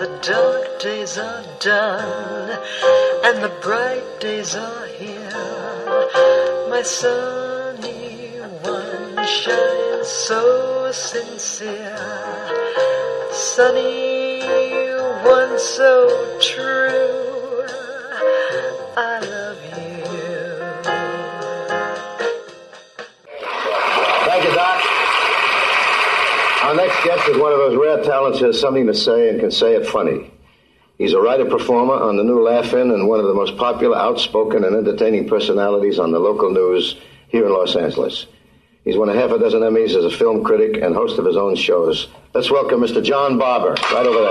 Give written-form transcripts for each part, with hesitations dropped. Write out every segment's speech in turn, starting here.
The dark days are done, and the bright days are here. My sunny one shines so sincere. Sunny one so true. I love you. Thank you, Doc. Our next guest is one of those rare talents who has something to say and can say it funny. He's a writer-performer on the new Laugh-In and one of the most popular, outspoken, and entertaining personalities on the local news here in Los Angeles. He's won a half a dozen Emmys as a film critic and host of his own shows. Let's welcome Mr. John Barber, right over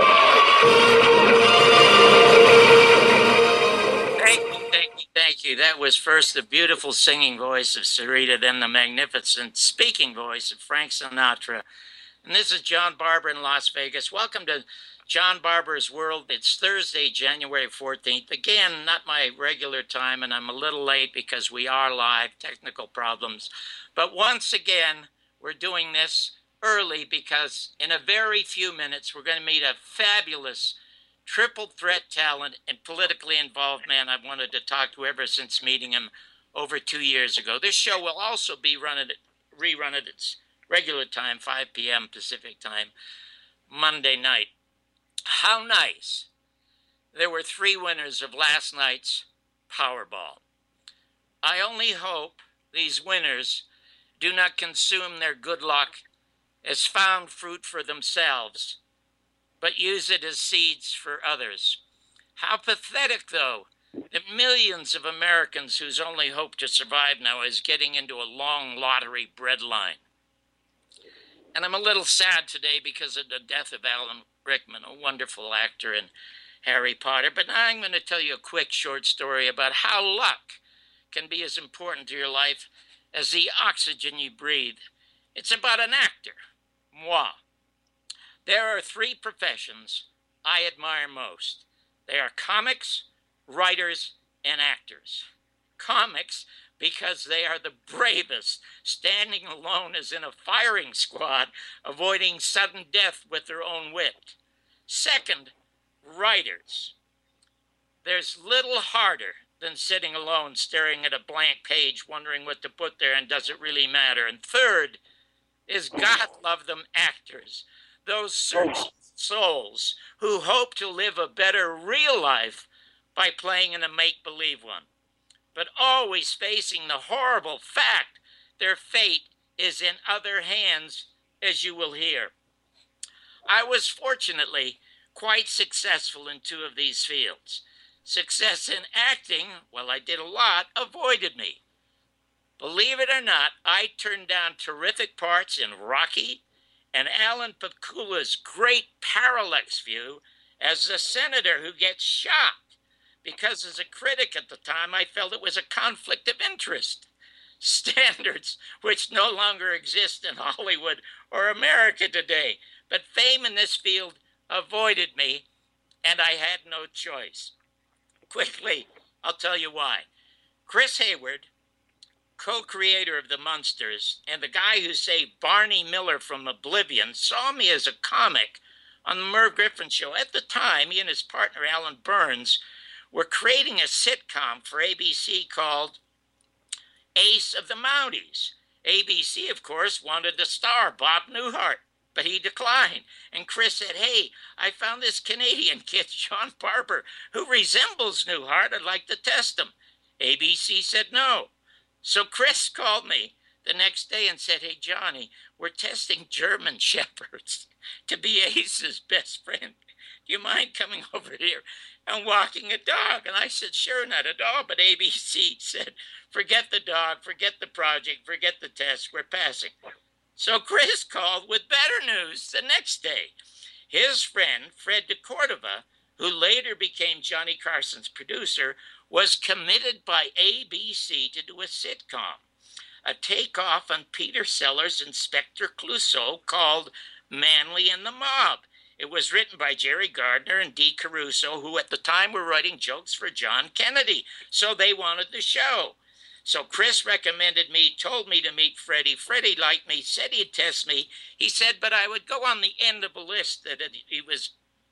there. Thank you. That was first the beautiful singing voice of Sarita, then the magnificent speaking voice of Frank Sinatra. And this is John Barber in Las Vegas. Welcome to John Barber's World. It's Thursday, January 14th. Again, not my regular time, and I'm a little late because we are live, technical problems. But once again, we're doing this early because in a very few minutes, we're going to meet a fabulous triple threat talent and politically involved man I've wanted to talk to ever since meeting him over 2 years ago. This show will also be rerun at its regular time, 5 p.m. Pacific time, Monday night. How nice. There were 3 winners of last night's Powerball. I only hope these winners do not consume their good luck as found fruit for themselves, but use it as seeds for others. How pathetic, though, that millions of Americans whose only hope to survive now is getting into a long lottery breadline. And I'm a little sad today because of the death of Alan Rickman, a wonderful actor in Harry Potter. But now I'm going to tell you a quick short story about how luck can be as important to your life as the oxygen you breathe. It's about an actor, moi. There are 3 professions I admire most. They are comics, writers, and actors. Comics, because they are the bravest, standing alone as in a firing squad, avoiding sudden death with their own wit. Second, writers. There's little harder than sitting alone, staring at a blank page, wondering what to put there and does it really matter. And third is, God love them, actors. Those searching souls who hope to live a better real life by playing in a make-believe one, but always facing the horrible fact their fate is in other hands, as you will hear. I was fortunately quite successful in 2 of these fields. Success in acting, well, I did a lot, avoided me. Believe it or not, I turned down terrific parts in Rocky and Alan Pakula's great Parallax View as the senator who gets shot, because as a critic at the time, I felt it was a conflict of interest. Standards which no longer exist in Hollywood or America today. But fame in this field avoided me, and I had no choice. Quickly, I'll tell you why. Chris Hayward, co-creator of The Munsters, and the guy who saved Barney Miller from oblivion, saw me as a comic on the Merv Griffin Show. At the time, he and his partner, Alan Burns, were creating a sitcom for ABC called Ace of the Mounties. ABC, of course, wanted the star, Bob Newhart, but he declined. And Chris said, hey, I found this Canadian kid, John Barber, who resembles Newhart. I'd like to test him. ABC said no. So Chris called me the next day and said, hey, Johnny, we're testing German Shepherds to be Ace's best friend. Do you mind coming over here and walking a dog? And I said, sure, not at all. But ABC said, forget the dog, forget the project, forget the test, we're passing. So Chris called with better news the next day. His friend, Fred de Cordova, who later became Johnny Carson's producer, was committed by ABC to do a sitcom, a takeoff on Peter Sellers' Inspector Clouseau called Manly and the Mob. It was written by Jerry Gardner and Dee Caruso, who at the time were writing jokes for John Kennedy, so they wanted the show. So Chris recommended me, told me to meet Freddie. Freddie liked me, said he'd test me. He said, but I would go on the end of a list that he was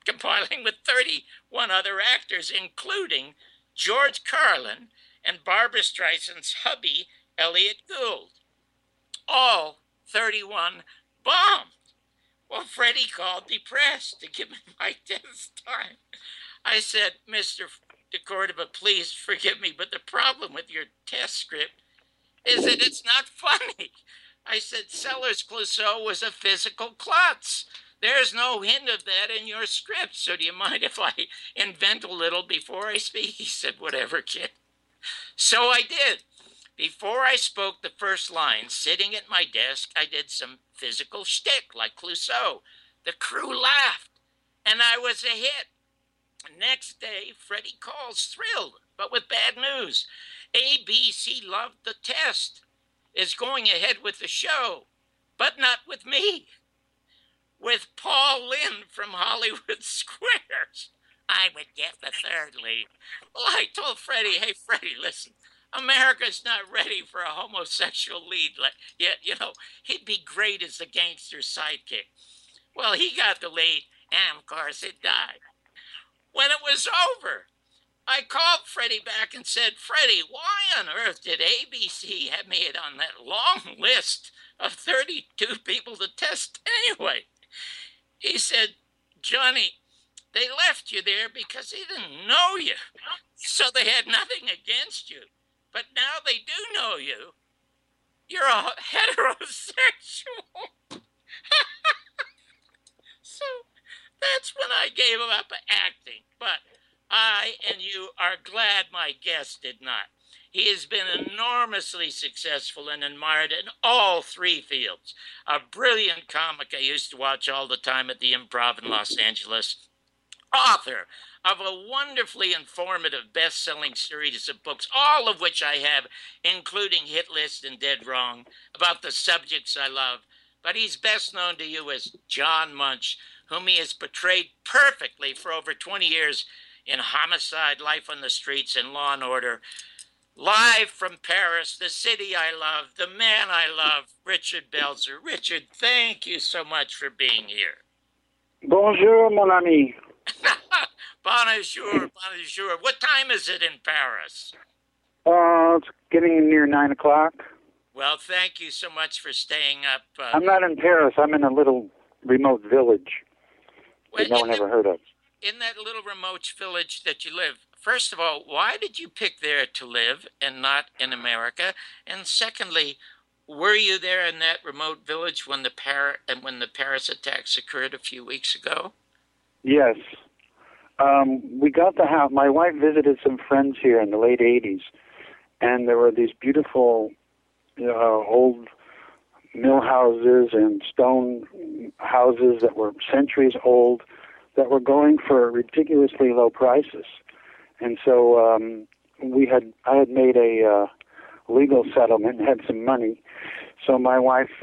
compiling with 31 other actors, including George Carlin and Barbra Streisand's hubby, Elliot Gould. All 31 bombed. Well, Freddie called depressed to give me my test time. I said, Mr. DeCordova, please forgive me, but the problem with your test script is that it's not funny. I said, Sellers Clouseau was a physical klutz. There's no hint of that in your script, so do you mind if I invent a little before I speak? He said, whatever, kid. So I did. Before I spoke the first line, sitting at my desk, I did some physical shtick like Clouseau. The crew laughed, and I was a hit. Next day, Freddie calls thrilled, but with bad news. ABC loved the test, is going ahead with the show, but not with me. With Paul Lynde from Hollywood Squares, I would get the third lead. Well, I told Freddie, hey, Freddie, listen, America's not ready for a homosexual lead yet. You know, he'd be great as the gangster's sidekick. Well, he got the lead, and of course it died. When it was over, I called Freddie back and said, Freddie, why on earth did ABC have me on that long list of 32 people to test anyway? He said, Johnny, they left you there because they didn't know you, so they had nothing against you. But now they do know you. You're a heterosexual. So that's when I gave up acting. But I and you are glad my guest did not. He has been enormously successful and admired in all three fields. A brilliant comic I used to watch all the time at the Improv in Los Angeles. Author of a wonderfully informative best-selling series of books, all of which I have, including Hit List and Dead Wrong, about the subjects I love. But he's best known to you as John Munch, whom he has portrayed perfectly for over 20 years in Homicide, Life on the Streets, and Law and Order. Live from Paris, the city I love, the man I love, Richard Belzer. Richard, thank you so much for being here. Bonjour, mon ami. Bonjour, bonjour. What time is it in Paris? It's getting near 9 o'clock. Well, thank you so much for staying up. I'm not in Paris. I'm in a little remote village that no one ever heard of. In that little remote village that you live, first of all, why did you pick there to live and not in America? And secondly, were you there in that remote village when the Paris attacks occurred a few weeks ago? Yes. We got the house. My wife visited some friends here in the late 80s, and there were these beautiful old mill houses and stone houses that were centuries old that were going for ridiculously low prices. And so I had made a legal settlement and had some money. So my wife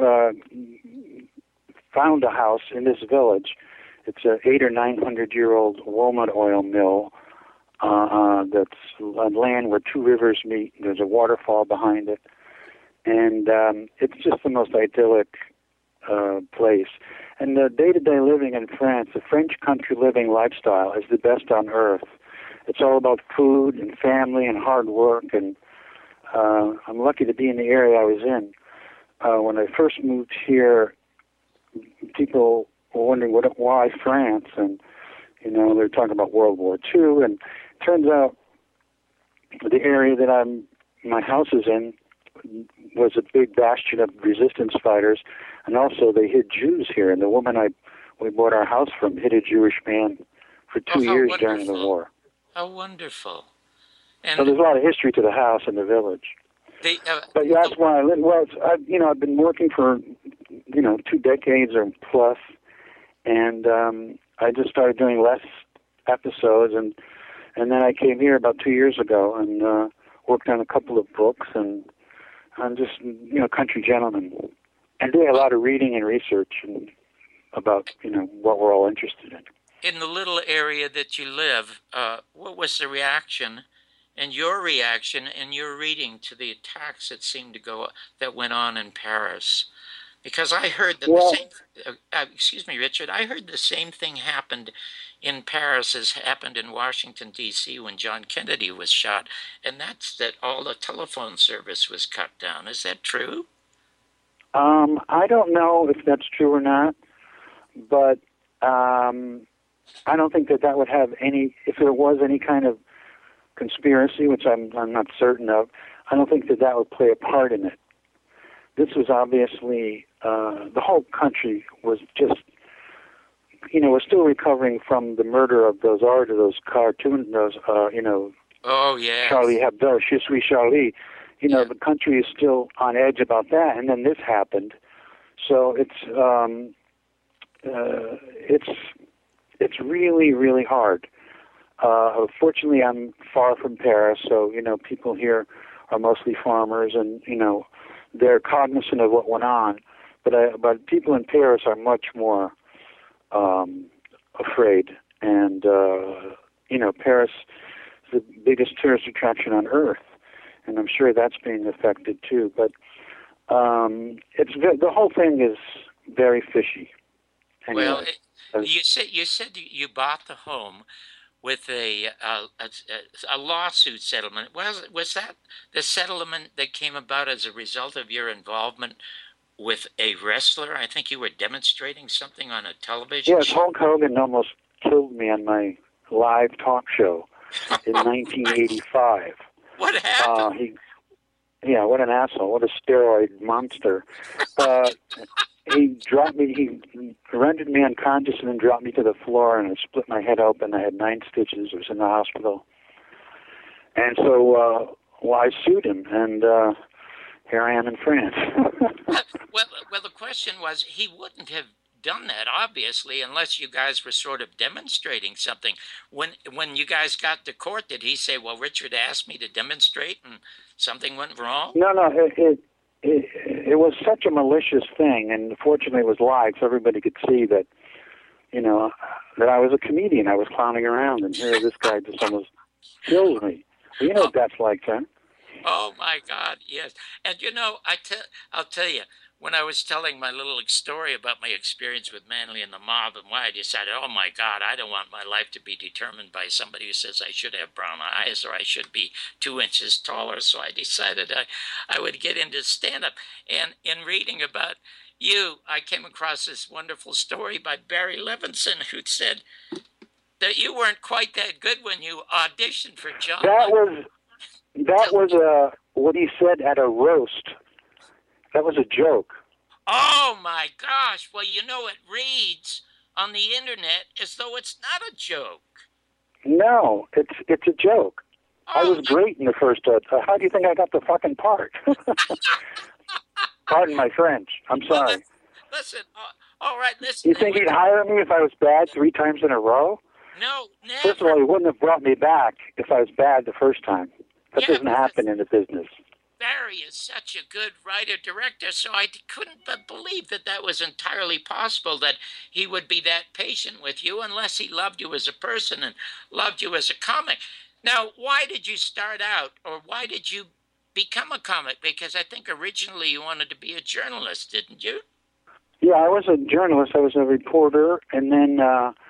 found a house in this village. It's an 800 or 900-year-old walnut oil mill that's on land where two rivers meet. There's a waterfall behind it. And it's just the most idyllic place. And the day-to-day living in France, the French country living lifestyle is the best on earth. It's all about food and family and hard work. And I'm lucky to be in the area I was in. When I first moved here, people were wondering why France, and they're talking about World War II. And it turns out the area that my house is in was a big bastion of resistance fighters, and also they hid Jews here. And the woman we bought our house from hid a Jewish man for 2 years during the war. How wonderful! And so there's a lot of history to the house and the village. But you asked why I live. Well, I've been working for 2 decades or plus, and I just started doing less episodes, and then I came here about 2 years ago and worked on a couple of books, and I'm just country gentleman, and doing a lot of reading and research and about what we're all interested in. In the little area that you live, what was the reaction? And your reaction and your reading to the attacks that went on in Paris. Because I heard that Well, the same, excuse me, Richard, I heard the same thing happened in Paris as happened in Washington, D.C. when John Kennedy was shot, and that's that all the telephone service was cut down. Is that true? I don't know if that's true or not, but I don't think that would have any, if there was any kind of conspiracy, which I'm not certain of, I don't think that would play a part in it. This was obviously, the whole country was just, we're still recovering from the murder of those cartoons, Oh, yeah. Charlie Hebdo, Je suis Charlie. The country is still on edge about that, and then this happened. So it's really, really hard. Fortunately, I'm far from Paris, so people here are mostly farmers, and they're cognizant of what went on. But people in Paris are much more afraid, and Paris is the biggest tourist attraction on earth, and I'm sure that's being affected too. But the whole thing is very fishy. Anyway, well, you said you bought the home with a lawsuit settlement. Was that the settlement that came about as a result of your involvement with a wrestler? I think you were demonstrating something on a television Yes, show. Hulk Hogan almost killed me on my live talk show in 1985. What happened? What an asshole! What a steroid monster! He dropped me. He rendered me unconscious and then dropped me to the floor, and it split my head open. I had 9 stitches. I was in the hospital, and so I sued him, and here I am in France. well, the question was, he wouldn't have done that, obviously, unless you guys were sort of demonstrating something. When you guys got to court, did he say, well, Richard asked me to demonstrate and something went wrong? No, it was such a malicious thing, and fortunately it was live, so everybody could see that, that I was a comedian. I was clowning around, and here this guy just almost kills me. Well, you know what that's like, huh? Oh, my God, yes. And, I'll tell you, when I was telling my little story about my experience with Manley and the mob and why I decided, oh, my God, I don't want my life to be determined by somebody who says I should have brown eyes or I should be 2 inches taller. So I decided I would get into stand-up. And in reading about you, I came across this wonderful story by Barry Levinson, who said that you weren't quite that good when you auditioned for John. That was what he said at a roast. That was a joke. Oh, my gosh. Well, it reads on the internet as though it's not a joke. No, it's a joke. I was great in the first. How do you think I got the fucking part? Pardon my French. I'm sorry. Listen, all right, listen. You think he'd hire me if I was bad 3 times in a row? No, never. First of all, he wouldn't have brought me back if I was bad the first time. That doesn't happen in the business. Barry is such a good writer-director, so I couldn't but believe that was entirely possible, that he would be that patient with you unless he loved you as a person and loved you as a comic. Now, why did you start out, or why did you become a comic? Because I think originally you wanted to be a journalist, didn't you? Yeah, I was a journalist. I was a reporter, and then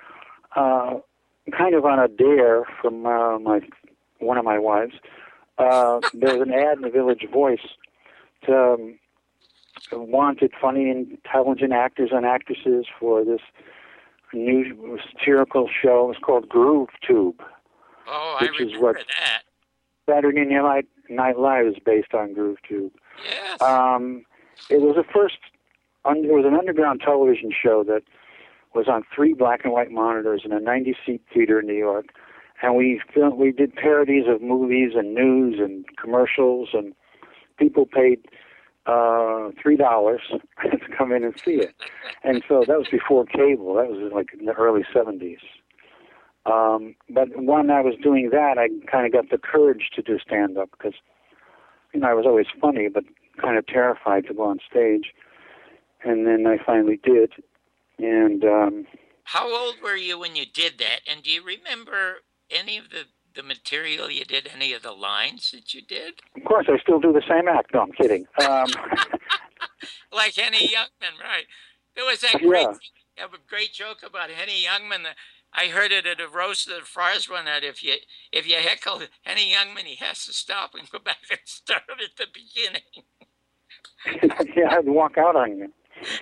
kind of on a dare from one of my wives, there was an ad in the Village Voice to wanted funny, intelligent actors and actresses for this new satirical show. It was called Groove Tube. Oh, I remember that. Saturday Night Live is based on Groove Tube. Yes. It was it was an underground television show that was on 3 black and white monitors in a 90-seat theater in New York. And we did parodies of movies and news and commercials, and people paid $3 to come in and see it. And so that was before cable. That was like in the early 70s. But when I was doing that, I kind of got the courage to do stand-up because, I was always funny, but kind of terrified to go on stage. And then I finally did. And how old were you when you did that? And do you remember any of the material you did, any of the lines that you did? Of course, I still do the same act. No, I'm kidding. Like Henny Youngman, right? There was that Yeah. great joke about Henny Youngman. That I heard it at a roast of the Friars one night. If you heckle Henny Youngman, he has to stop and go back and start at the beginning. Yeah, I'd walk out on you.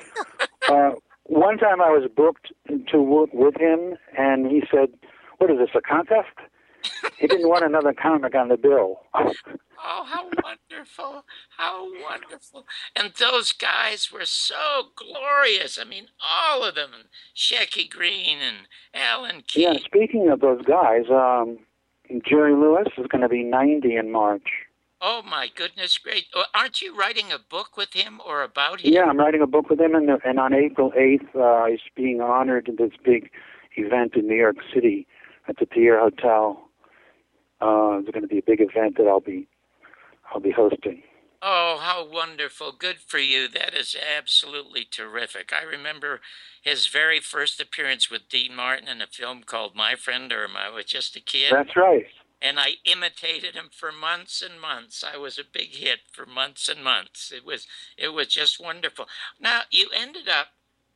One time I was booked to work with him, and he said, "What is this, a contest?" He didn't want another comic on the bill. Oh, how wonderful. How wonderful. And those guys were so glorious. I mean, all of them. Shecky Green and Alan Key. Yeah, speaking of those guys, Jerry Lewis is going to be 90 in March. Oh, my goodness, great. Aren't you writing a book with him or about him? Yeah, I'm writing a book with him, and on April 8th, he's being honored at this big event in New York City at the Pierre Hotel. There's going to be a big event that I'll be hosting. Oh, how wonderful. Good for you. That is absolutely terrific. I remember his very first appearance with Dean Martin in a film called My Friend Irma. I was just a kid. That's right. And I imitated him for months and months. I was a big hit for months and months. It was just wonderful. Now, you ended up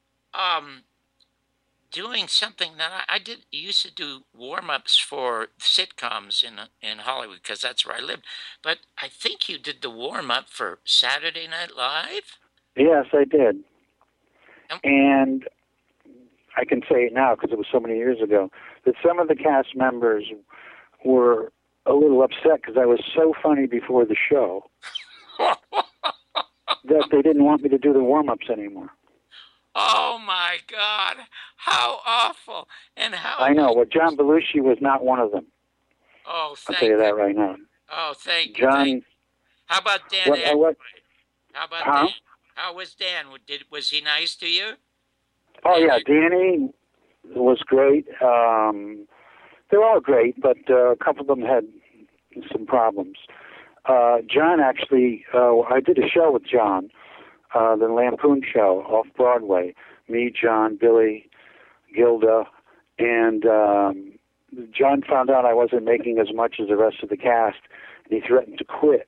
doing something that I did. Used to do warm-ups for sitcoms in Hollywood because that's where I lived. But I think you did the warm-up for Saturday Night Live. Yes, I did. And I can say it now because it was so many years ago that some of the cast members were a little upset because I was so funny before the show that they didn't want me to do the warm-ups anymore. Oh, my God. How awful. And how... I know. Well, John Belushi was not one of them. Oh, thank I'll tell you that right now. Oh, thank you. John... How about Dan Aykroyd? What? How about Huh? Dan? How was Dan? Was he nice to you? Oh, yeah. Danny was great. They're all great, but a couple of them had some problems. John, actually, I did a show with John, the Lampoon show off Broadway. Me, John, Billy, Gilda, and John found out I wasn't making as much as the rest of the cast, and he threatened to quit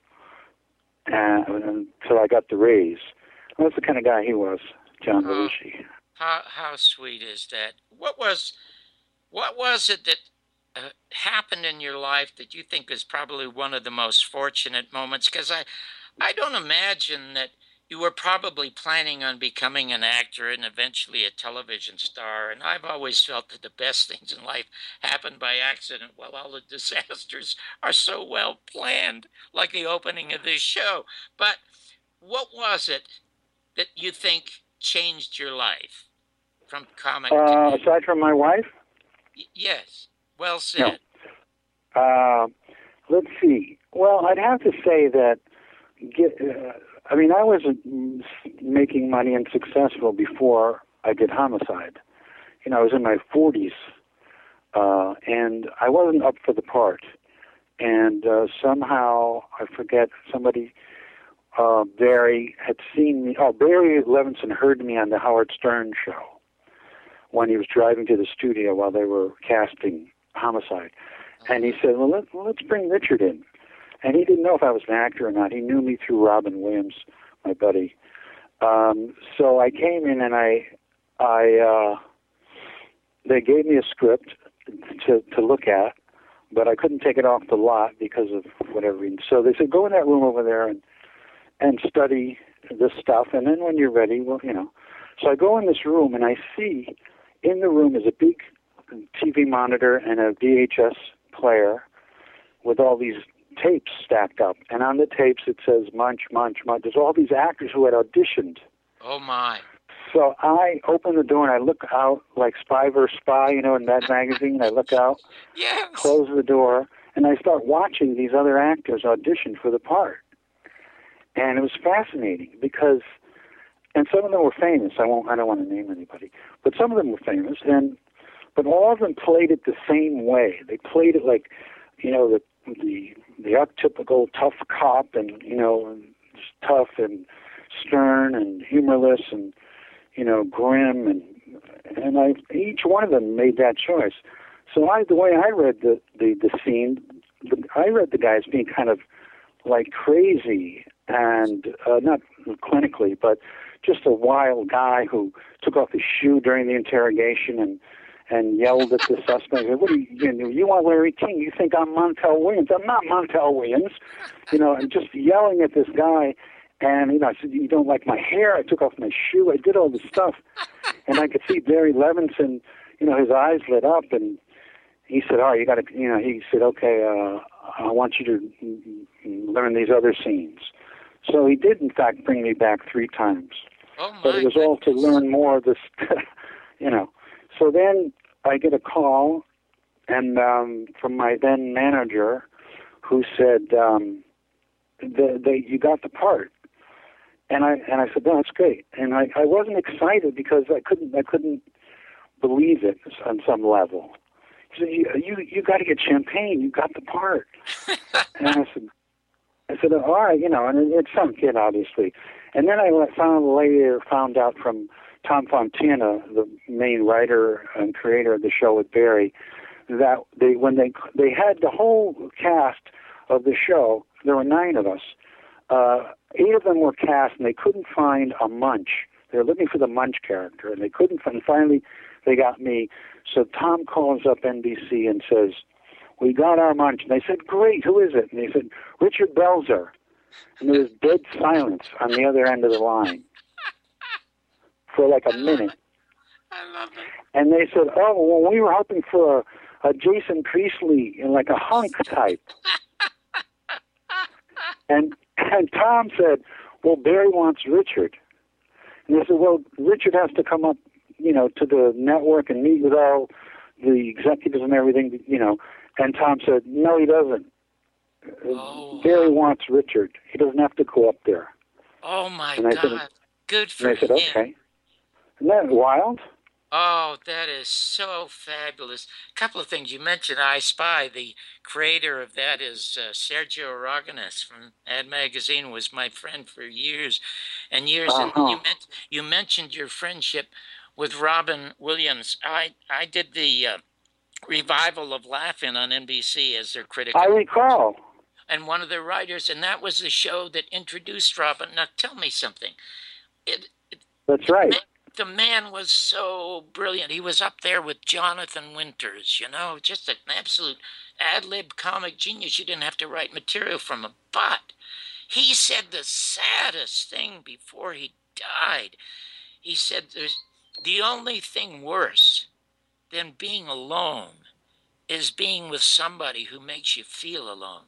until I got the raise. That's the kind of guy he was, John Belushi. How sweet is that? What was it that happened in your life that you think is probably one of the most fortunate moments? Because I don't imagine that you were probably planning on becoming an actor and eventually a television star. And I've always felt that the best things in life happen by accident, while all the disasters are so well planned, like the opening of this show. But what was it that you think changed your life from comic to... Aside from my wife? Yes. Well said. No. Let's see. Well, I'd have to say that... I mean, I wasn't making money and successful before I did Homicide. You know, I was in my 40s, and I wasn't up for the part. And somehow, I forget, somebody, Barry, had seen me. Oh, Barry Levinson heard me on the Howard Stern show when he was driving to the studio while they were casting Homicide. And he said, well, let's bring Richard in. And he didn't know if I was an actor or not. He knew me through Robin Williams, my buddy. So I came in and they gave me a script to look at, but I couldn't take it off the lot because of whatever reason. So they said, go in that room over there and study this stuff, and then when you're ready, well, you know. So I go in this room, and I see in the room is a big TV monitor and a VHS player with all these tapes stacked up, and on the tapes it says Munch, Munch, Munch. There's all these actors who had auditioned. Oh, my. So I open the door, and I look out like Spy vs. Spy, you know, in that magazine. I look out, yes. Close the door, and I start watching these other actors audition for the part. And it was fascinating because, and some of them were famous. I don't want to name anybody, but some of them were famous, but all of them played it the same way. They played it like, you know, the archetypical tough cop, and you know, tough and stern and humorless and, you know, grim, and each one of them made that choice. So the way I read the scene, I read the guys being kind of like crazy and not clinically, but just a wild guy who took off his shoe during the interrogation and yelled at the suspect. What do you want Larry King? You think I'm Montel Williams? I'm not Montel Williams. And just yelling at this guy. And, I said, you don't like my hair? I took off my shoe. I did all this stuff. And I could see Barry Levinson, his eyes lit up. And he said, all right, you got to, he said, okay, I want you to learn these other scenes. So he did, in fact, bring me back 3 times. Oh, my but it was all to learn more of this, So then I get a call and from my then manager who said, you got the part. And I said, no, that's great. And I wasn't excited because I couldn't believe it on some level. He said, you got to get champagne. You got the part. And I said, all right, and it sunk in, obviously. And then I found out from Tom Fontana, the main writer and creator of the show with Barry, that when they had the whole cast of the show, there were 9 of us. 8 of them were cast, and they couldn't find a Munch. They were looking for the Munch character, and they couldn't find. Finally, they got me. So Tom calls up NBC and says, we got our Munch. And they said, great, who is it? And they said, Richard Belzer. And there was dead silence on the other end of the line for like a minute. I love it. And they said, oh, well, we were hoping for a Jason Priestley in like a hunk type. And Tom said, well, Barry wants Richard. And they said, well, Richard has to come up, to the network and meet with all the executives and everything, And Tom said, no, he doesn't. Barry wants Richard. He doesn't have to go up there. Oh, my and God. Said, good for him. And I said, okay. Isn't that wild? Oh, that is so fabulous. A couple of things. You mentioned I Spy. The creator of that is Sergio Aragonés from Ad Magazine, was my friend for years and years. Uh-huh. And you mentioned your friendship with Robin Williams. I did the revival of Laugh-In on NBC as their critic. I recall. And one of the writers, and that was the show that introduced Robin. Now, tell me something. That's right. The man was so brilliant. He was up there with Jonathan Winters, just an absolute ad-lib comic genius. You didn't have to write material from him. But he said the saddest thing before he died. He said there's the only thing worse than being alone is being with somebody who makes you feel alone.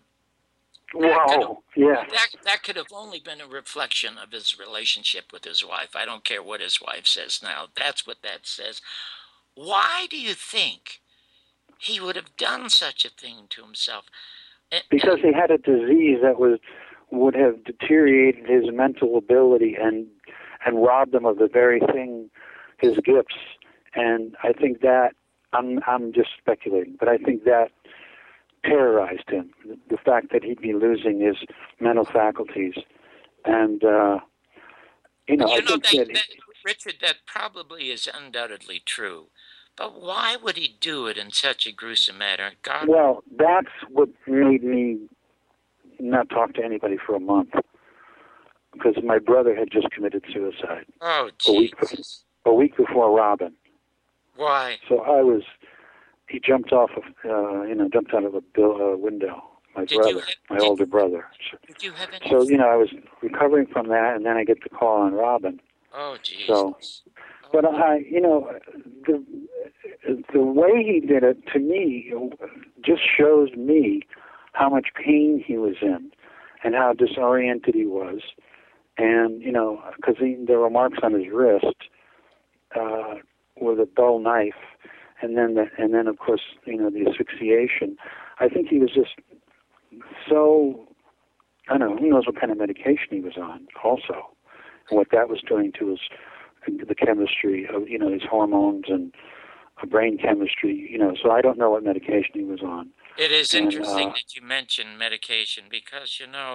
Wow, yeah. That could have only been a reflection of his relationship with his wife. I don't care what his wife says now. That's what that says. Why do you think he would have done such a thing to himself? Because he had a disease that would have deteriorated his mental ability and robbed him of the very thing, his gifts. And I think that, I'm just speculating, but I think that terrorized him, the fact that he'd be losing his mental faculties. And, I think that Richard, that probably is undoubtedly true. But why would he do it in such a gruesome manner? God. Well, that's what made me not talk to anybody for a month. Because my brother had just committed suicide. Oh, Jesus. A week before Robin. Why? So he jumped off of, jumped out of a window. My older brother. Did you have any? So, I was recovering from that, and then I get the call on Robin. Oh, Jesus. So, but the way he did it, to me, just shows me how much pain he was in and how disoriented he was. And, because there were marks on his wrist with a dull knife. And then of course, the asphyxiation. I think he was just so, I don't know, who knows what kind of medication he was on also, and what that was doing to the chemistry of, his hormones and brain chemistry, so I don't know what medication he was on. It is interesting that you mention medication because,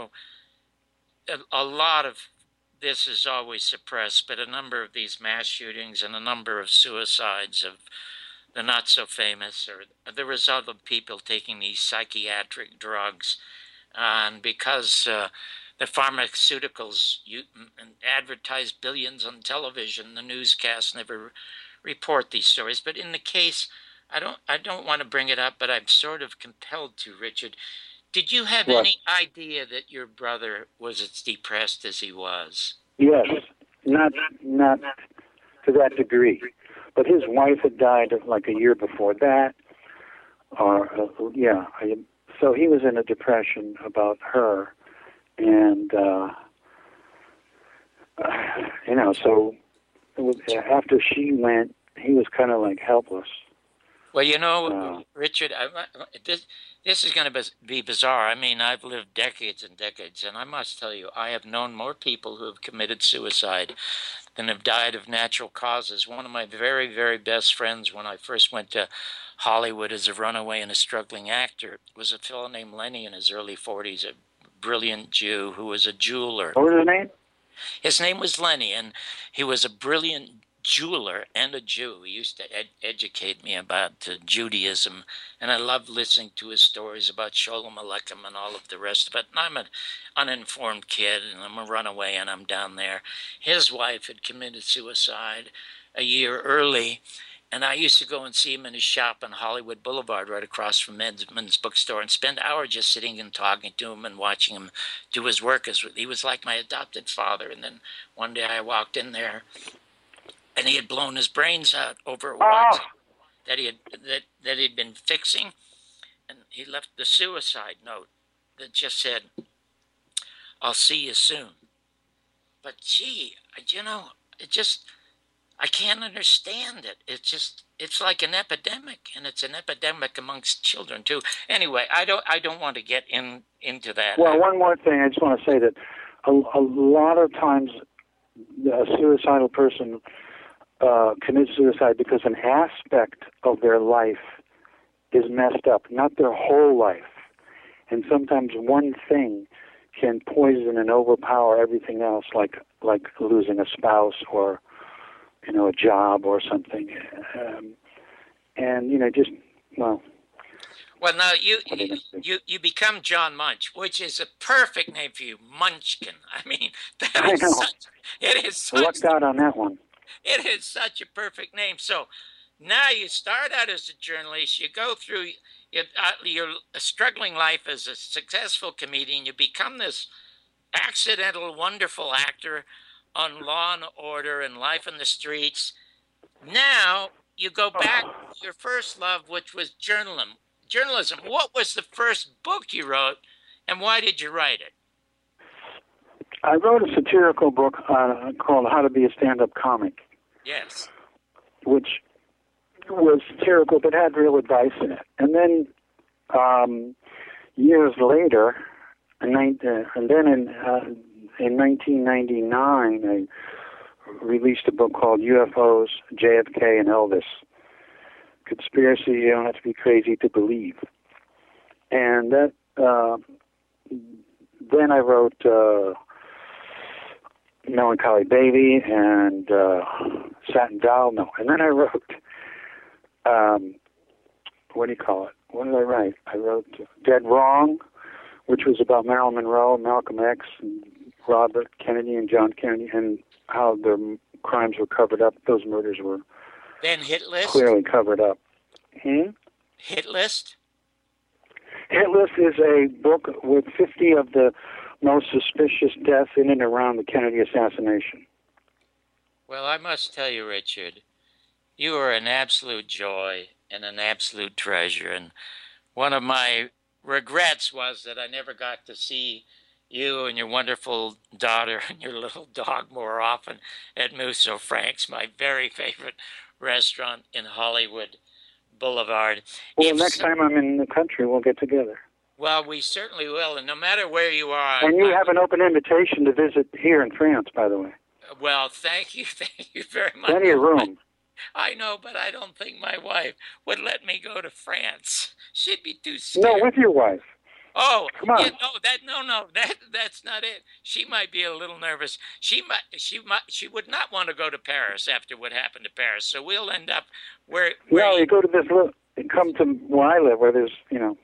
a lot of this is always suppressed, but a number of these mass shootings and a number of suicides of the not so famous or the result of people taking these psychiatric drugs. And because the pharmaceuticals advertise billions on television. The newscasts never report these stories. But in the case, I don't want to bring it up, but I'm sort of compelled to, Richard. Did you have any idea that your brother was as depressed as he was? Yes, not to that degree. But his wife had died like a year before that. So he was in a depression about her. And, so after she went, he was kind of like helpless. Well, Richard, this is going to be bizarre. I mean, I've lived decades and decades, and I must tell you, I have known more people who have committed suicide than have died of natural causes. One of my very, very best friends when I first went to Hollywood as a runaway and a struggling actor was a fellow named Lenny in his early 40s, a brilliant Jew who was a jeweler. What was his name? His name was Lenny, and he was a brilliant jeweler and a Jew. He used to educate me about Judaism, and I loved listening to his stories about Sholem Aleichem and all of the rest of it. And I'm an uninformed kid, and I'm a runaway, and I'm down there. His wife had committed suicide a year early, and I used to go and see him in his shop on Hollywood Boulevard right across from Edmunds bookstore and spend hours just sitting and talking to him and watching him do his work. He was like my adopted father. And then one day I walked in there, and he had blown his brains out over a watch that he'd been fixing, and he left the suicide note that just said, "I'll see you soon." But gee, I can't understand it. It's like an epidemic, and it's an epidemic amongst children too. Anyway, I don't want to get into that. Well, one more thing, I just want to say that a lot of times a suicidal person commits suicide because an aspect of their life is messed up, not their whole life. And sometimes one thing can poison and overpower everything else, like losing a spouse or a job or something. Well, now you become John Munch, which is a perfect name for you, Munchkin. I mean, it is such. Lucked out on that one. It is such a perfect name. So now you start out as a journalist, you go through your struggling life as a successful comedian, you become this accidental, wonderful actor on Law and Order and Life in the Streets. Now you go back to your first love, which was journalism. What was the first book you wrote, and why did you write it? I wrote a satirical book called How to Be a Stand-Up Comic. Yes. Which was satirical but had real advice in it. And then years later, in 1999, I released a book called UFOs, JFK, and Elvis. Conspiracy you don't have to be crazy to believe. And that then I wrote Melancholy Baby and Satin Doll. No. And then I wrote, what do you call it? What did I write? I wrote Dead Wrong, which was about Marilyn Monroe, Malcolm X, and Robert Kennedy and John Kennedy, and how their crimes were covered up. Those murders were then Hit List? Clearly covered up. Hit List? Hit List is a book with 50 of the most suspicious deaths in and around the Kennedy assassination. Well, I must tell you, Richard, you are an absolute joy and an absolute treasure. And one of my regrets was that I never got to see you and your wonderful daughter and your little dog more often at Musso Frank's, my very favorite restaurant in Hollywood Boulevard. Well, next time I'm in the country, we'll get together. Well, we certainly will, and no matter where you are... And you have an open invitation to visit here in France, by the way. Well, thank you very much. Plenty of room. I know, but I don't think my wife would let me go to France. She'd be too scared. No, with your wife. Oh, come on. Yeah, that's not it. She might be a little nervous. She would not want to go to Paris after what happened to Paris. So we'll end up where no, you go to this little, come to where I live, where there's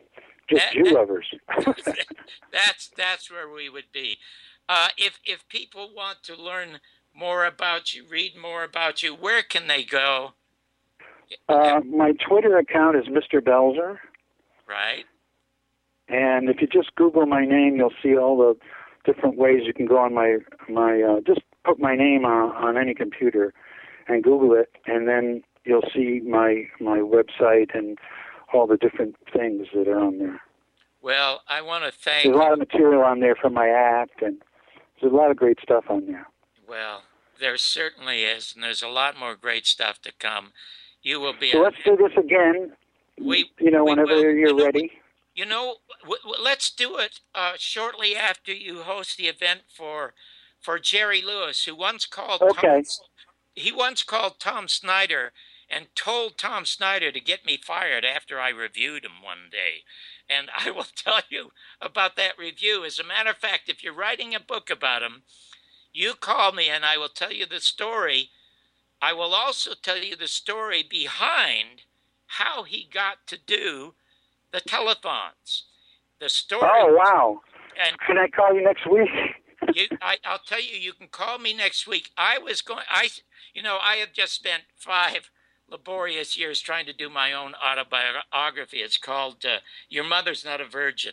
Just Jew lovers. That's where we would be. If people want to learn more about you, read more about you, where can they go? My Twitter account is Mr. Belzer. Right. And if you just Google my name, you'll see all the different ways you can go on my just put my name on any computer and Google it, and then you'll see my website and all the different things that are on there. Well, I want to thank There's a lot of material on there from my act, and there's a lot of great stuff on there. Well, there certainly is, and there's a lot more great stuff to come. You will be... So let's do this again, whenever you're ready. Let's do it shortly after you host the event for Jerry Lewis, who once called he once called Tom Snyder and told Tom Snyder to get me fired after I reviewed him one day. And I will tell you about that review. As a matter of fact, if you're writing a book about him, you call me and I will tell you the story. I will also tell you the story behind how he got to do the telethons. The story. Oh, wow. And can I call you next week? I'll tell you, you can call me next week. I have just spent 5 laborious years trying to do my own autobiography. It's called Your Mother's Not a Virgin.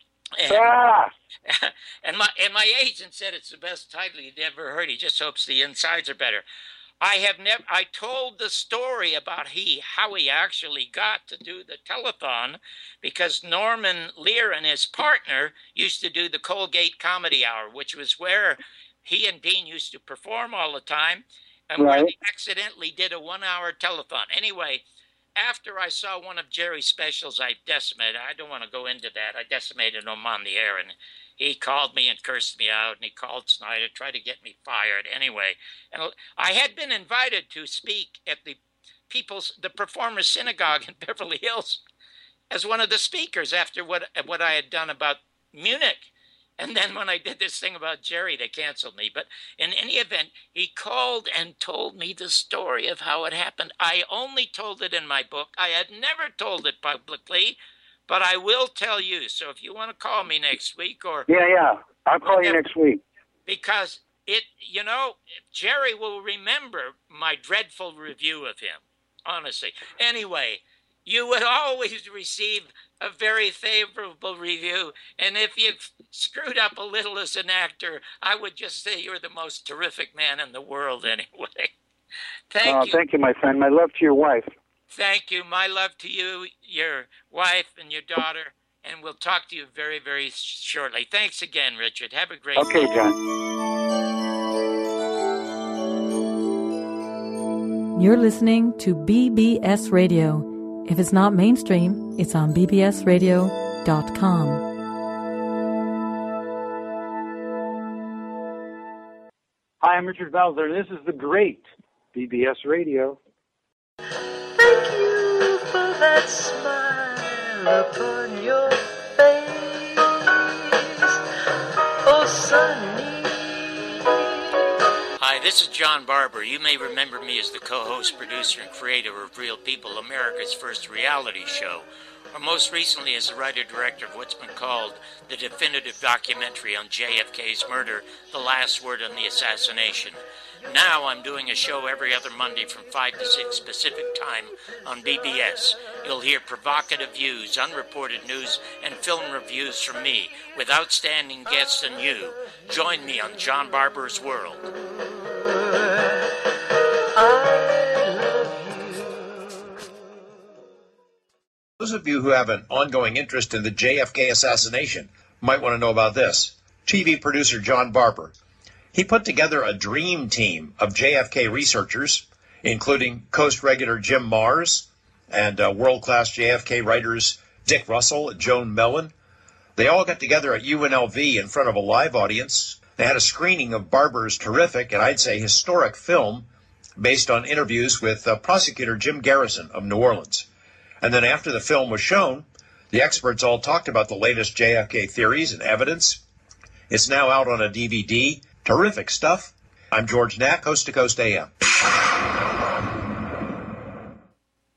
And my agent said it's the best title he'd ever heard. He just hopes the insides are better. I told the story about how he actually got to do the telethon because Norman Lear and his partner used to do the Colgate Comedy Hour, which was where he and Dean used to perform all the time, and where they accidentally did a 1-hour telethon. Anyway, after I saw one of Jerry's specials, I don't want to go into that. I decimated him on the air, and he called me and cursed me out, and he called Snyder, tried to get me fired. Anyway, and I had been invited to speak at the Performers Synagogue in Beverly Hills as one of the speakers after what I had done about Munich. And then when I did this thing about Jerry, they canceled me. But in any event, he called and told me the story of how it happened. I only told it in my book. I had never told it publicly. But I will tell you. So if you want to call me next week or... Yeah. I'll call you next week. Because Jerry will remember my dreadful review of him. Honestly. Anyway, you would always receive a very favorable review. And if you've screwed up a little as an actor, I would just say you're the most terrific man in the world anyway. Thank you. Thank you, my friend. My love to your wife. Thank you. My love to you, your wife, and your daughter. And we'll talk to you very, very shortly. Thanks again, Richard. Have a great day. Okay, John. You're listening to BBS Radio. If it's not mainstream, it's on bbsradio.com. Hi, I'm Richard Belzer, and this is the great BBS Radio. Thank you for that smile upon your face, oh Sunny. Hi, this is John Barber. You may remember me as the co-host, producer, and creator of Real People, America's first reality show, or most recently as the writer-director of what's been called the definitive documentary on JFK's murder, The Last Word on the Assassination. Now I'm doing a show every other Monday from 5 to 6 Pacific Time on BBS. You'll hear provocative views, unreported news, and film reviews from me with outstanding guests and you. Join me on John Barber's World. Those of you who have an ongoing interest in the JFK assassination might want to know about this. TV producer John Barber. He put together a dream team of JFK researchers, including Coast regular Jim Mars and world-class JFK writers Dick Russell and Joan Mellon. They all got together at UNLV in front of a live audience. They had a screening of Barber's terrific and I'd say historic film based on interviews with prosecutor Jim Garrison of New Orleans. And then after the film was shown, the experts all talked about the latest JFK theories and evidence. It's now out on a DVD. Terrific stuff. I'm George Knack, Coast to Coast AM.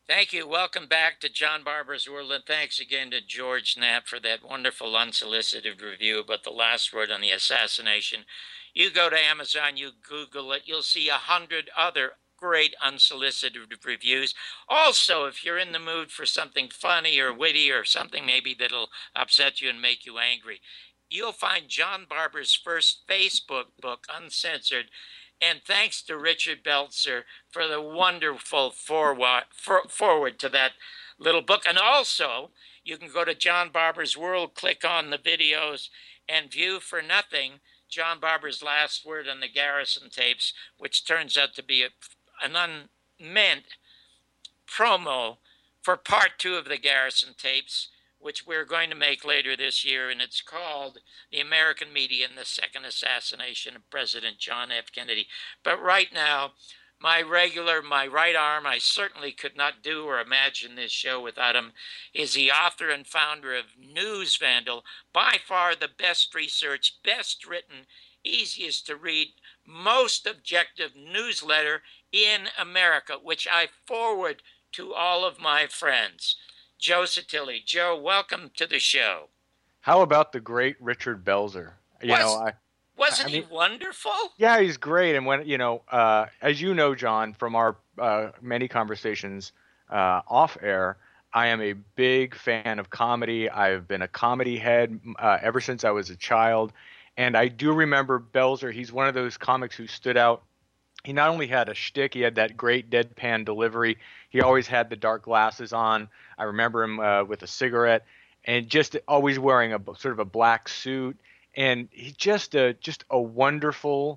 Thank you. Welcome back to John Barber's World, and thanks again to George Knapp for that wonderful unsolicited review about the last word on the assassination. You go to Amazon, you Google it, you'll see 100 other great unsolicited reviews. Also, if you're in the mood for something funny or witty or something maybe that'll upset you and make you angry, you'll find John Barber's first Facebook book, Uncensored. And thanks to Richard Belzer for the wonderful forward to that little book. And also, you can go to John Barber's World, click on the videos, and view for nothing John Barber's last word on the Garrison tapes, which turns out to be an unmeant promo for part 2 of the Garrison tapes, which we're going to make later this year, and it's called The American Media and the Second Assassination of President John F. Kennedy. But right now, my right arm, I certainly could not do or imagine this show without him, is the author and founder of News Vandal, by far the best researched, best written, easiest to read, most objective newsletter in America, which I forward to all of my friends. Joe Satilli. Joe, welcome to the show. How about the great Richard Belzer? Wasn't he wonderful? Yeah, he's great. And when as you know, John, from our many conversations off air, I am a big fan of comedy. I've been a comedy head ever since I was a child, and I do remember Belzer. He's one of those comics who stood out. He not only had a shtick, he had that great deadpan delivery. He always had the dark glasses on. I remember him with a cigarette and just always wearing a sort of a black suit. And he just a wonderful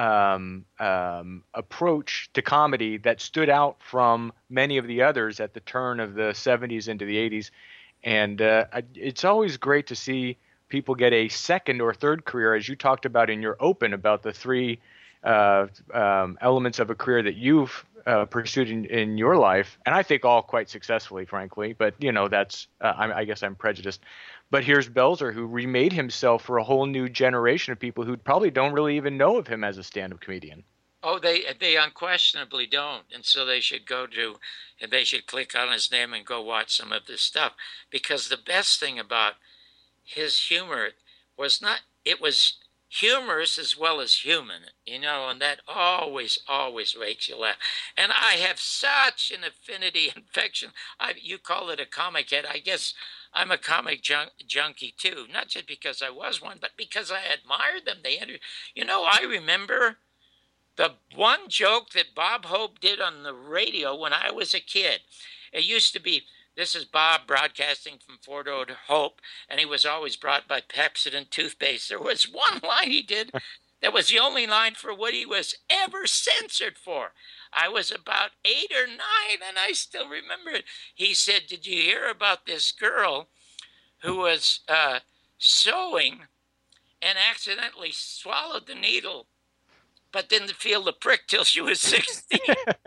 approach to comedy that stood out from many of the others at the turn of the 70s into the 80s. And it's always great to see people get a second or third career, as you talked about in your open about the 3 elements of a career that you've pursued in your life, and I think all quite successfully, frankly. But that's I guess I'm prejudiced. But here's Belzer, who remade himself for a whole new generation of people who probably don't really even know of him as a stand-up comedian. Oh, they unquestionably don't, and so they should click on his name and go watch some of this stuff, because the best thing about his humor was it was humorous as well as human, and that always makes you laugh. And I have such an affinity, infection. You call it a comic head. I guess I'm a comic junkie too, not just because I was one, but because I admired them. I remember the one joke that Bob Hope did on the radio when I was a kid. It used to be, "This is Bob broadcasting from Fort Hope," and he was always brought by Pepsodent toothpaste. There was one line he did that was the only line for what he was ever censored for. I was about 8 or 9, and I still remember it. He said, "Did you hear about this girl who was sewing and accidentally swallowed the needle, but didn't feel the prick till she was 16?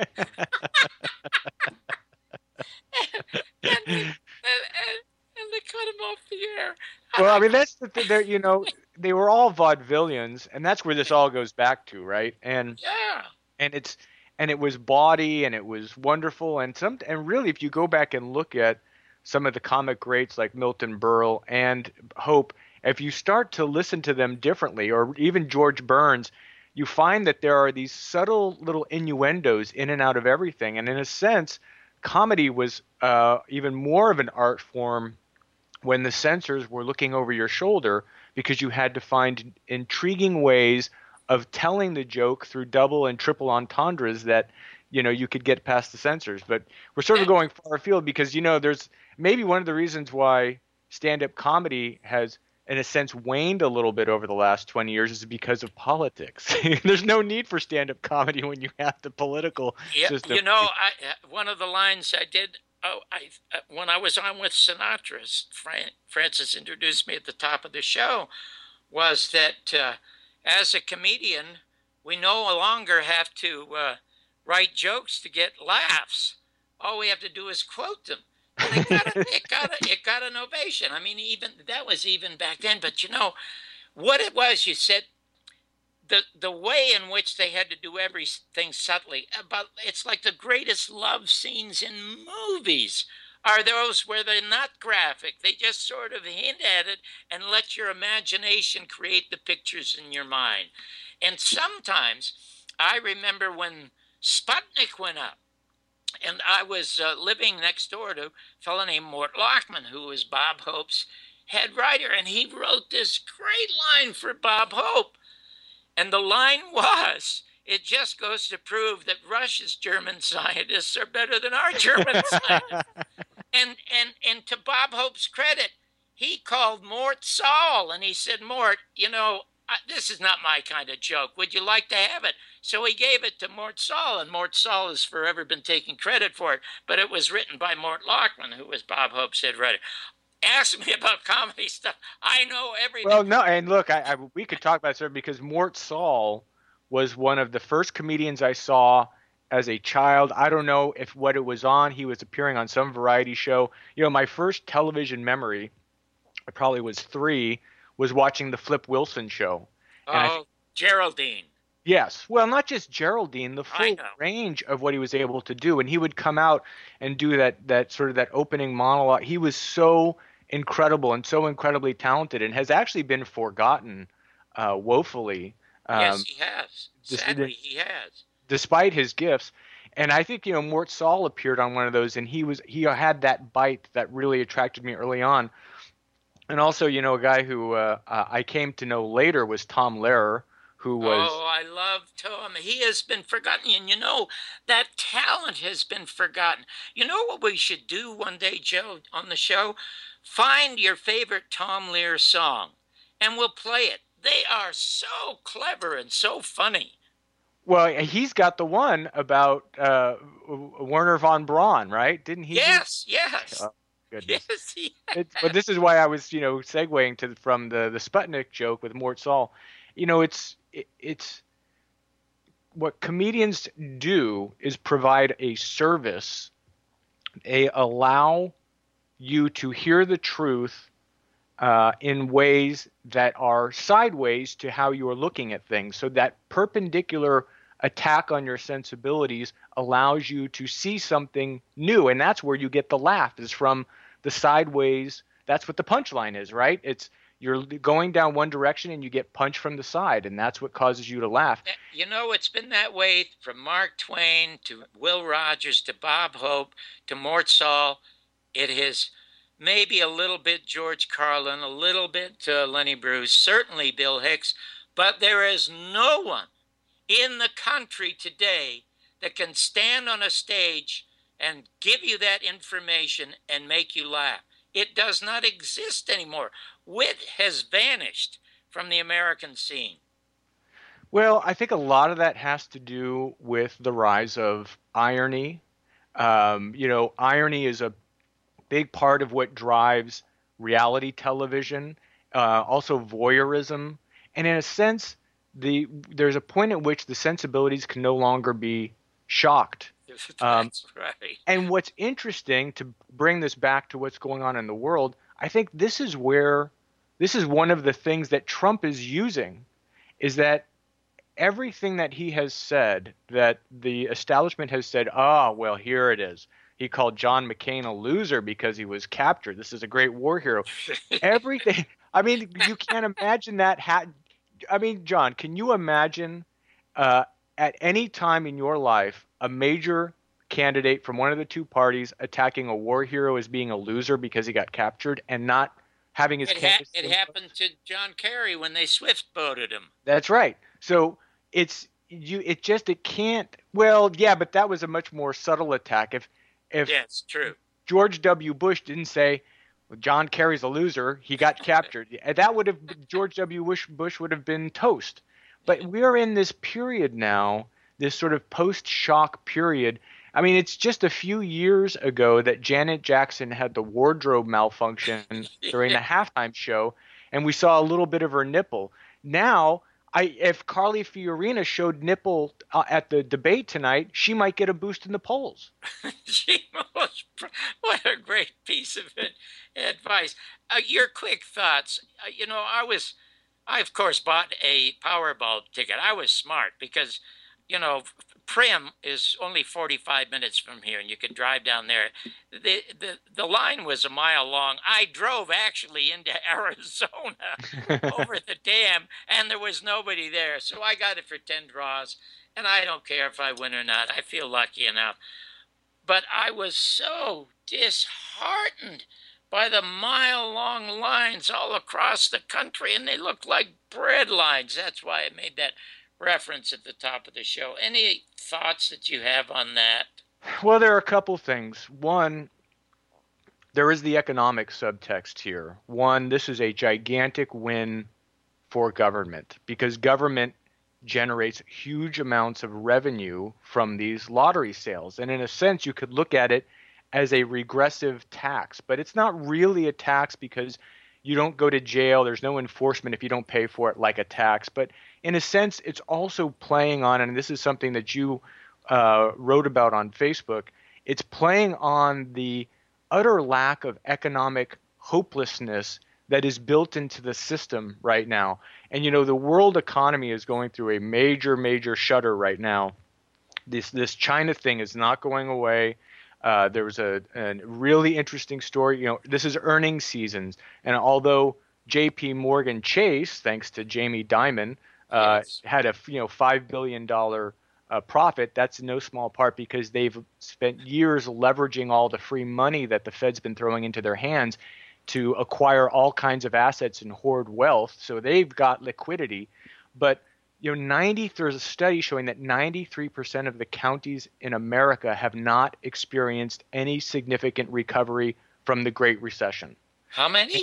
and they cut him off the air. Well, I mean, that's the thing. They were all vaudevillians, and that's where this all goes back to, right? And yeah, and it was bawdy, and it was wonderful, and really, if you go back and look at some of the comic greats like Milton Berle and Hope, if you start to listen to them differently, or even George Burns, you find that there are these subtle little innuendos in and out of everything. And in a sense, comedy was even more of an art form when the censors were looking over your shoulder, because you had to find intriguing ways of telling the joke through double and triple entendres that you could get past the censors. But we're sort of going far afield, because there's maybe one of the reasons why stand-up comedy has, in a sense, waned a little bit over the last 20 years is because of politics. There's no need for stand-up comedy when you have the political system. One of the lines I did, when I was on with Sinatra, Francis introduced me at the top of the show, was that as a comedian, we no longer have to write jokes to get laughs. All we have to do is quote them. And it got an ovation. I mean, even that was even back then. But what it was, you said, the way in which they had to do everything subtly. But it's like the greatest love scenes in movies are those where they're not graphic. They just sort of hint at it and let your imagination create the pictures in your mind. And sometimes I remember when Sputnik went up, and I was living next door to a fellow named Mort Lachman, who was Bob Hope's head writer, and he wrote this great line for Bob Hope. And the line was, it just goes to prove that Russia's German scientists are better than our German scientists. And to Bob Hope's credit, he called Mort Saul, and he said, Mort, this is not my kind of joke. Would you like to have it? So he gave it to Mort Saul, and Mort Saul has forever been taking credit for it, but it was written by Mort Lachman, who was Bob Hope's head writer. Ask me about comedy stuff. I know everything. Well, no, and look, we could talk about it because Mort Saul was one of the first comedians I saw as a child. I don't know what it was on. He was appearing on some variety show. My first television memory, I probably was 3, was watching the Flip Wilson show. Geraldine. Yes. Well, not just Geraldine, the full range of what he was able to do. And he would come out and do that sort of that opening monologue. He was so incredible and so incredibly talented, and has actually been forgotten woefully. Yes, he has. Sadly, he has. Despite his gifts. And I think, Mort Saul appeared on one of those, and he had that bite that really attracted me early on. And also, a guy who I came to know later was Tom Lehrer, who was... Oh, I love Tom. He has been forgotten. And that talent has been forgotten. You know what we should do one day, Joe, on the show? Find your favorite Tom Lehrer song, and we'll play it. They are so clever and so funny. Well, he's got the one about Werner von Braun, right? Didn't he? Yes. Oh, goodness. Yes, he But this is why I was, segueing from the Sputnik joke with Mort Saul. It's what comedians do is provide a service. They allow you to hear the truth in ways that are sideways to how you are looking at things. So that perpendicular attack on your sensibilities allows you to see something new. And that's where you get the laugh, is from the sideways. That's what the punchline is, right? You're going down one direction and you get punched from the side, and that's what causes you to laugh. It's been that way from Mark Twain to Will Rogers to Bob Hope to Mort Saul. It is maybe a little bit George Carlin, a little bit Lenny Bruce, certainly Bill Hicks, but there is no one in the country today that can stand on a stage and give you that information and make you laugh. It does not exist anymore. Wit has vanished from the American scene. Well, I think a lot of that has to do with the rise of irony. Irony is a big part of what drives reality television, also voyeurism. And in a sense, there's a point at which the sensibilities can no longer be shocked. That's right. And what's interesting, to bring this back to what's going on in the world, I think this is one of the things that Trump is using, is that everything that he has said, that the establishment has said, well, here it is. He called John McCain a loser because he was captured. This is a great war hero. Everything. I mean, you can't imagine that. John, can you imagine at any time in your life a major candidate from one of the two parties attacking a war hero as being a loser because he got captured and not having his candidacy? It happened to John Kerry when they swift boated him. That's right. So it can't. Well, yeah, but that was a much more subtle attack. If yes, true. George W. Bush didn't say, well, John Kerry's a loser, he got captured, that would have, George W. Bush would have been toast. But we're in this period now, this sort of post-shock period. I mean, it's just a few years ago that Janet Jackson had the wardrobe malfunction during the halftime show, and we saw a little bit of her nipple. Now, if Carly Fiorina showed nipple at the debate tonight, she might get a boost in the polls. What a great piece of advice. Your quick thoughts. I, of course, bought a Powerball ticket. I was smart because, Primm is only 45 minutes from here, and you could drive down there. The line was a mile long. I drove actually into Arizona over the dam, and there was nobody there. So I got it for 10 draws, and I don't care if I win or not. I feel lucky enough. But I was so disheartened by the mile-long lines all across the country, and they looked like bread lines. That's why I made that reference at the top of the show. Any thoughts that you have on that? Well, there are a couple things. One, there is the economic subtext here. One, this is a gigantic win for government because government generates huge amounts of revenue from these lottery sales. And in a sense, you could look at it as a regressive tax, but it's not really a tax because you don't go to jail. There's no enforcement if you don't pay for it like a tax. But in a sense, it's also playing on, and this is something that you wrote about on Facebook, it's playing on the utter lack of economic hopelessness that is built into the system right now. And, the world economy is going through a major, major shudder right now. This China thing is not going away. There was a really interesting story. This is earnings seasons, and although J.P. Morgan Chase, thanks to Jamie Dimon, had a $5 billion profit, that's no small part because they've spent years leveraging all the free money that the Fed's been throwing into their hands to acquire all kinds of assets and hoard wealth. So they've got liquidity, but there's a study showing that 93% of the counties in America have not experienced any significant recovery from the Great Recession. How many?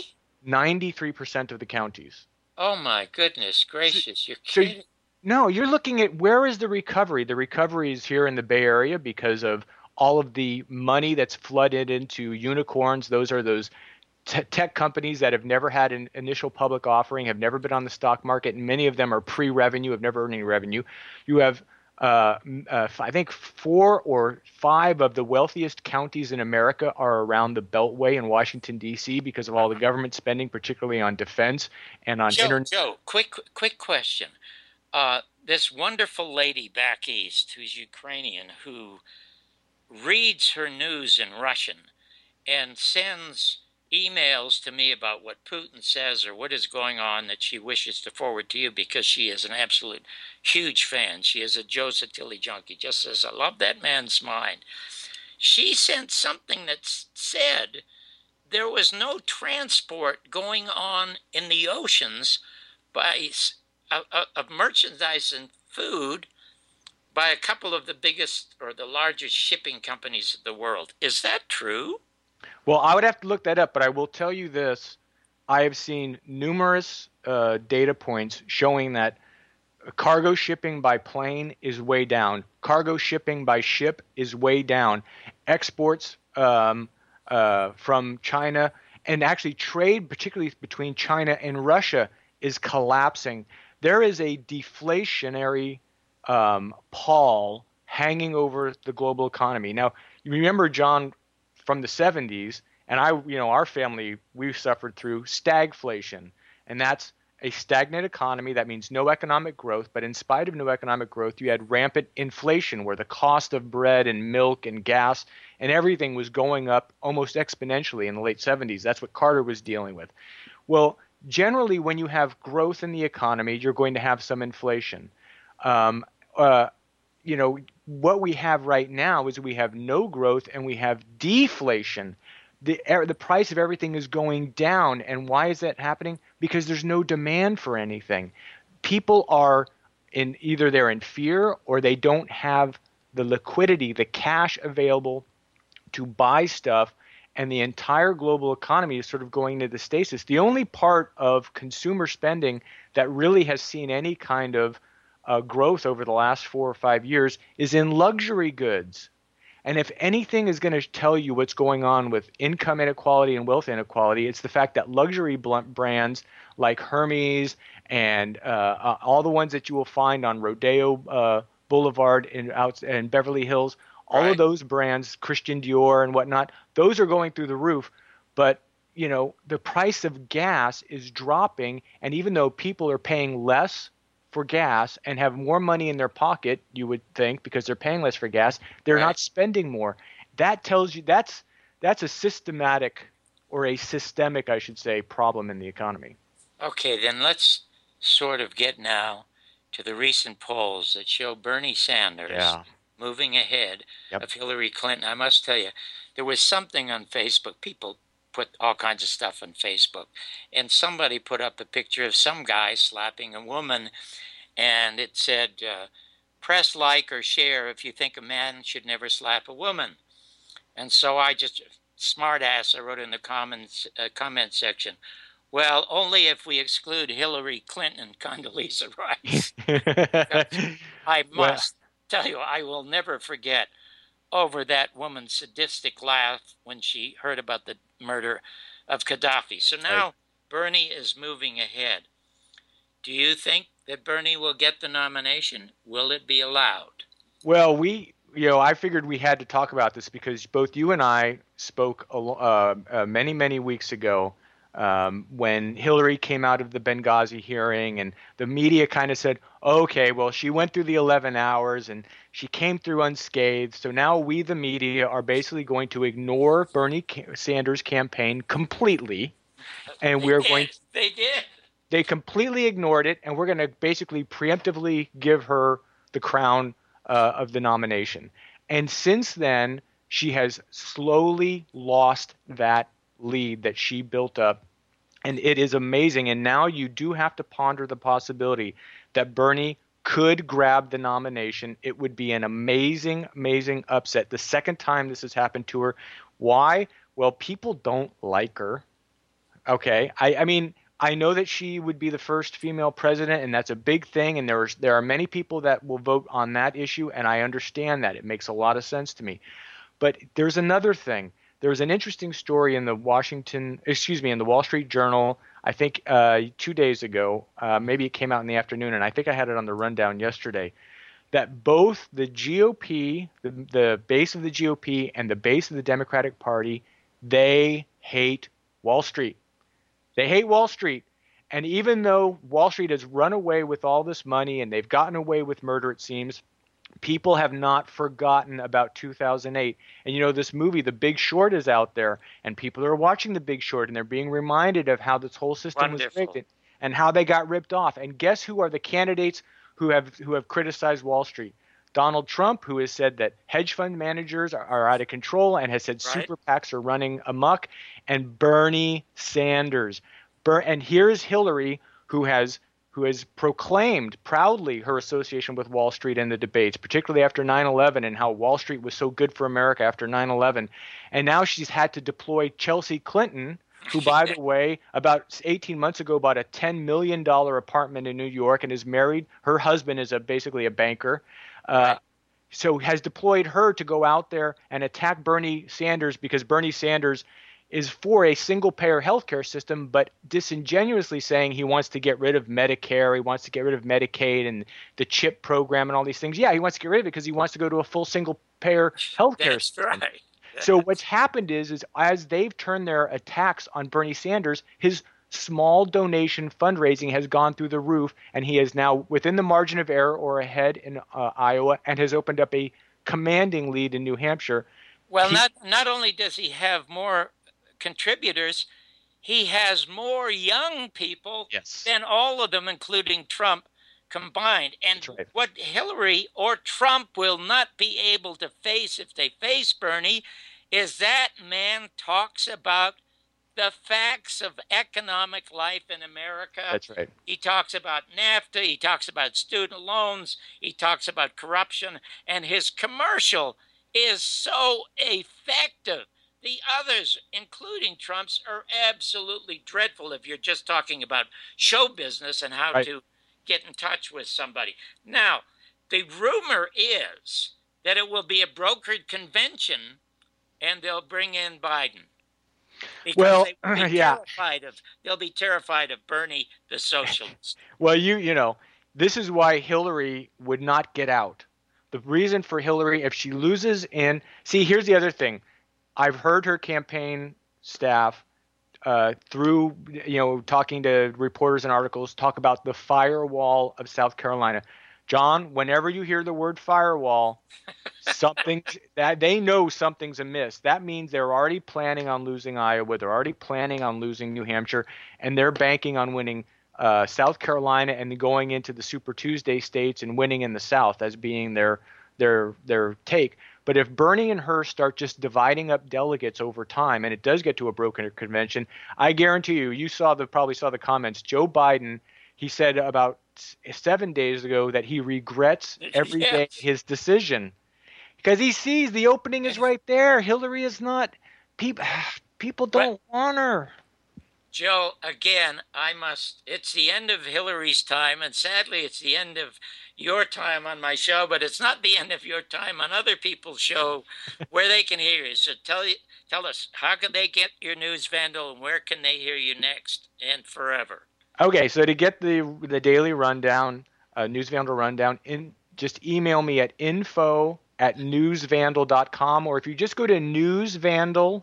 93% of the counties. Oh my goodness gracious! You're kidding. No, you're looking at where is the recovery? The recovery is here in the Bay Area because of all of the money that's flooded into unicorns. Those are those tech companies that have never had an initial public offering, have never been on the stock market, and many of them are pre-revenue, have never earned any revenue. You have, I think, 4 or 5 of the wealthiest counties in America are around the Beltway in Washington, D.C. because of all the government spending, particularly on defense and on internet. Joe, quick question. This wonderful lady back east who's Ukrainian who reads her news in Russian and sends emails to me about what Putin says or what is going on that she wishes to forward to you because she is an absolute huge fan. She is a Joe Satilli junkie, just says, I love that man's mind. She sent something that said there was no transport going on in the oceans of merchandise and food by a couple of the biggest or the largest shipping companies of the world. Is that true? Well, I would have to look that up, but I will tell you this. I have seen numerous data points showing that cargo shipping by plane is way down. Cargo shipping by ship is way down. Exports from China and actually trade, particularly between China and Russia, is collapsing. There is a deflationary pall hanging over the global economy. Now, you remember, John, from the 70s, and our family, we suffered through stagflation, and that's a stagnant economy. That means no economic growth, but in spite of no economic growth, you had rampant inflation where the cost of bread and milk and gas and everything was going up almost exponentially in the late 70s. That's what Carter was dealing with. Well, generally, when you have growth in the economy, you're going to have some inflation. What we have right now is we have no growth and we have deflation. The price of everything is going down. And why is that happening? Because there's no demand for anything. People are either they're in fear or they don't have the liquidity, the cash available to buy stuff. And the entire global economy is sort of going into stasis. The only part of consumer spending that really has seen any kind of growth over the last 4 or 5 years is in luxury goods. And if anything is going to tell you what's going on with income inequality and wealth inequality, it's the fact that luxury brands like Hermes and all the ones that you will find on Rodeo Boulevard in Beverly Hills, all of those brands, Christian Dior and whatnot, those are going through the roof. But the price of gas is dropping, and even though people are paying less for gas and have more money in their pocket, you would think, because they're paying less for gas, they're not spending more. That tells you that's a systematic, or a systemic, I should say, problem in the economy. Okay, then let's sort of get now to the recent polls that show Bernie Sanders moving ahead of Hillary Clinton. I must tell you, there was something on Facebook. People put all kinds of stuff on Facebook, and somebody put up a picture of some guy slapping a woman, and it said, press like or share if you think a man should never slap a woman. And so I just, smart ass, I wrote in the comment section, well, only if we exclude Hillary Clinton and Condoleezza Rice. I must tell you, I will never forget over that woman's sadistic laugh when she heard about the murder of Gaddafi. So now Bernie is moving ahead. Do you think that Bernie will get the nomination? Will it be allowed? Well, I figured we had to talk about this because both you and I spoke many, many weeks ago when Hillary came out of the Benghazi hearing, and the media kind of said, okay, well, she went through the 11 hours and she came through unscathed. So now we, the media, are basically going to ignore Bernie Sanders' campaign completely. And They completely ignored it, and we're going to basically preemptively give her the crown of the nomination. And since then, she has slowly lost that lead that she built up, and it is amazing. And now you do have to ponder the possibility that Bernie could grab the nomination. It would be an amazing, amazing upset. The second time this has happened to her. Why? Well, people don't like her. Okay, I mean, I know that she would be the first female president, and that's a big thing, and there are many people that will vote on that issue, and I understand that. It makes a lot of sense to me. But there's another thing. There was an interesting story in the Wall Street Journal, I think 2 days ago. Maybe it came out in the afternoon, and I think I had it on the rundown yesterday, that both the GOP, the base of the GOP, and the base of the Democratic Party, they hate Wall Street. They hate Wall Street. And even though Wall Street has run away with all this money and they've gotten away with murder, it seems, people have not forgotten about 2008. And this movie, The Big Short, is out there, and people are watching The Big Short, and they're being reminded of how this whole system was rigged and how they got ripped off. And guess who are the candidates who have criticized Wall Street? Donald Trump, who has said that hedge fund managers are out of control and has said super PACs are running amok, and Bernie Sanders. And here's Hillary, who has proclaimed proudly her association with Wall Street in the debates, particularly after 9/11, and how Wall Street was so good for America after 9/11. And now she's had to deploy Chelsea Clinton, who, by the way, about 18 months ago bought a $10 million apartment in New York and is married. Her husband is basically a banker. So has deployed her to go out there and attack Bernie Sanders, because Bernie Sanders is for a single-payer healthcare system, but disingenuously saying he wants to get rid of Medicare, he wants to get rid of Medicaid and the CHIP program and all these things. Yeah, he wants to get rid of it because he wants to go to a full single-payer healthcare system. Right. So what's happened is as they've turned their attacks on Bernie Sanders, his small donation fundraising has gone through the roof, and he is now within the margin of error or ahead in Iowa, and has opened up a commanding lead in New Hampshire. Well, not only does he have more contributors, he has more young people than all of them, including Trump, combined. And what Hillary or Trump will not be able to face if they face Bernie is that man talks about the facts of economic life in America. That's right. He talks about NAFTA. He talks about student loans. He talks about corruption. And his commercial is so effective. The others, including Trump's, are absolutely dreadful if you're just talking about show business and how to get in touch with somebody. Now, the rumor is that it will be a brokered convention and they'll bring in Biden. Because they'll be terrified of Bernie the socialist. Well, this is why Hillary would not get out. The reason for Hillary, if she loses here's the other thing. I've heard her campaign staff through, talking to reporters and articles, talk about the firewall of South Carolina. John, whenever you hear the word firewall, that they know something's amiss. That means they're already planning on losing Iowa. They're already planning on losing New Hampshire, and they're banking on winning South Carolina and going into the Super Tuesday states and winning in the South as being their take. But if Bernie and Hearst start just dividing up delegates over time, and it does get to a broken convention, I guarantee you probably saw the comments. Joe Biden, he said about 7 days ago that he regrets every day his decision because he sees the opening is right there. Hillary is not. People don't want her. Joe, again, it's the end of Hillary's time, and sadly it's the end of your time on my show, but it's not the end of your time on other people's show where they can hear you. So tell us, how can they get your News Vandal, and where can they hear you next and forever? Okay, so to get the daily rundown, News Vandal rundown, just email me at info@newsvandal.com, or if you just go to newsvandal,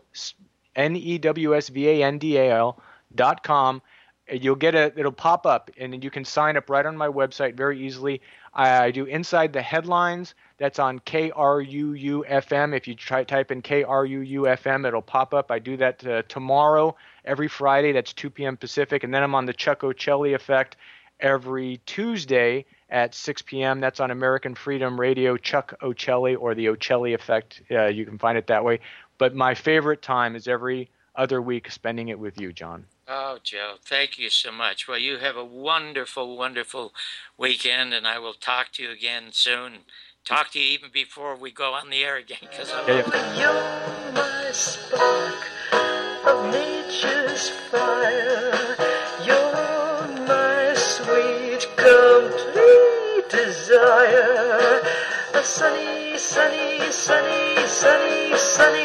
NEWSVANDAL.com, you'll get it'll pop up, and you can sign up right on my website very easily. I do Inside the Headlines. That's on KRUU-FM. If you type in KRUU-FM, it'll pop up. I do that tomorrow, every Friday. That's 2 p.m. Pacific. And then I'm on the Chuck Ocelli Effect every Tuesday at 6 p.m. That's on American Freedom Radio, Chuck Ocelli, or the Ocelli Effect. You can find it that way. But my favorite time is every other week spending it with you, John. Oh, Joe, thank you so much. Well, you have a wonderful, wonderful weekend, and I will talk to you again soon. Talk to you even before we go on the air again. You're my spark of nature's fire. You're my sweet, complete desire. A sunny, sunny, sunny, sunny, sunny